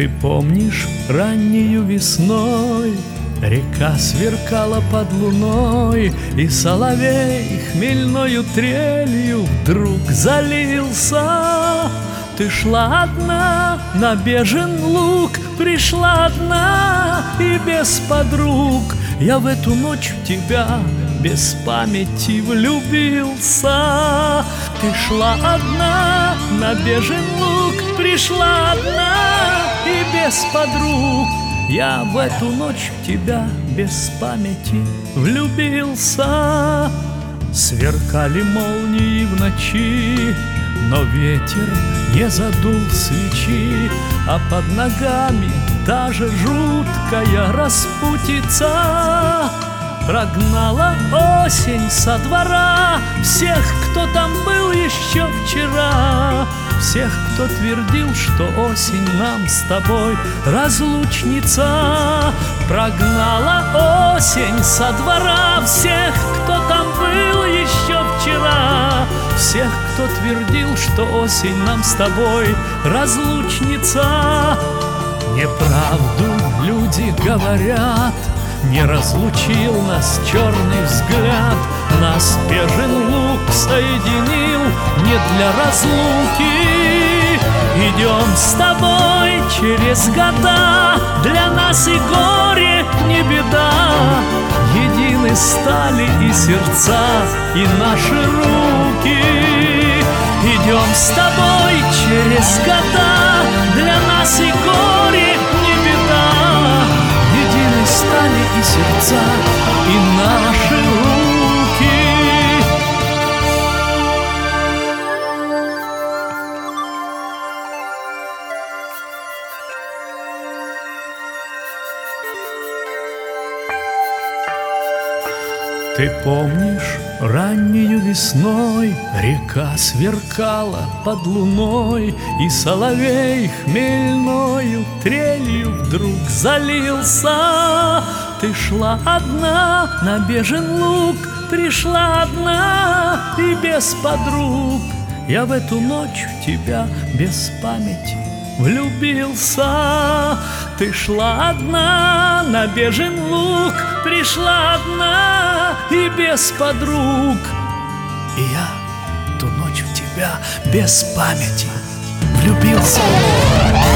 Ты помнишь раннею весной река сверкала под луной, и соловей хмельною трелью вдруг залился. Ты шла одна на бежен луг, пришла одна и без подруг. Я в эту ночь в тебя без памяти влюбился. Ты шла одна на бежен луг, пришла одна и без подруг. Я в эту ночь в тебя без памяти влюбился. Сверкали молнии в ночи, но ветер не задул свечи, а под ногами та же жуткая распутица. Прогнала осень со двора всех, кто там был еще вчера, всех, кто твердил, что осень нам с тобой разлучница. Прогнала осень со двора всех, кто там был еще вчера, всех, кто твердил, что осень нам с тобой разлучница. Неправду люди говорят, не разлучил нас черный взгляд. Нас бежен луг соединил не для разлуки. Идем с тобой через года, для нас и горе не беда. Едины стали и сердца, и наши руки. Идем с тобой через года, для нас и горе не беда. Едины стали и сердца, и наши руки. Ты помнишь, раннею весной река сверкала под луной, и соловей хмельною трелью вдруг залился. Ты шла одна на бежен луг, пришла одна и без подруг. Я в эту ночь в тебя без памяти влюбился. Ты шла одна на бежен луг, пришла одна и без подруг. И я ту ночь в тебя без памяти влюбился.